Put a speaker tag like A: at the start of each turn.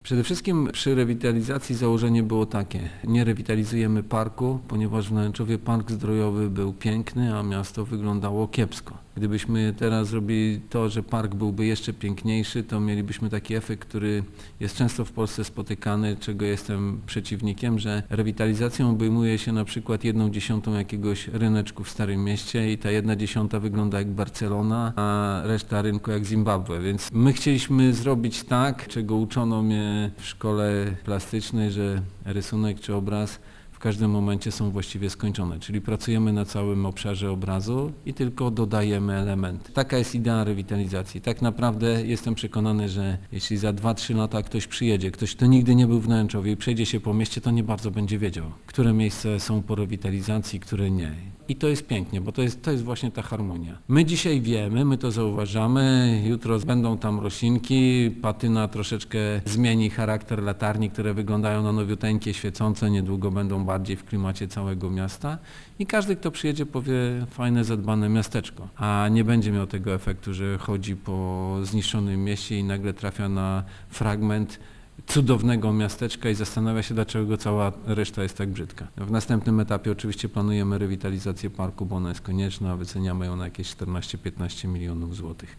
A: Przede wszystkim przy rewitalizacji założenie było takie: nie rewitalizujemy parku, ponieważ w Nałęczowie park zdrojowy był piękny, a miasto wyglądało kiepsko. Gdybyśmy teraz zrobili to, że park byłby jeszcze piękniejszy, to mielibyśmy taki efekt, który jest często w Polsce spotykany, czego jestem przeciwnikiem, że rewitalizacją obejmuje się na przykład 1/10 jakiegoś ryneczku w Starym Mieście i ta 1/10 wygląda jak Barcelona, a reszta rynku jak Zimbabwe. Więc my chcieliśmy zrobić tak, czego uczono mnie w szkole plastycznej, że rysunek czy obraz w każdym momencie są właściwie skończone, czyli pracujemy na całym obszarze obrazu i tylko dodajemy elementy. Taka jest idea rewitalizacji. Tak naprawdę jestem przekonany, że jeśli za 2-3 lata ktoś przyjedzie, ktoś, kto nigdy nie był w Nałęczowie i przejdzie się po mieście, to nie bardzo będzie wiedział, które miejsca są po rewitalizacji, które nie. I to jest pięknie, bo to jest właśnie ta harmonia. My dzisiaj wiemy, my to zauważamy, jutro będą tam roślinki, patyna troszeczkę zmieni charakter latarni, które wyglądają na nowiuteńkie, świecące, niedługo będą bardziej w klimacie całego miasta i każdy, kto przyjedzie, powie: fajne, zadbane miasteczko, a nie będzie miał tego efektu, że chodzi po zniszczonym mieście i nagle trafia na fragment cudownego miasteczka i zastanawia się, dlaczego cała reszta jest tak brzydka. W następnym etapie oczywiście planujemy rewitalizację parku, bo ona jest konieczna, wyceniamy ją na jakieś 14-15 milionów złotych.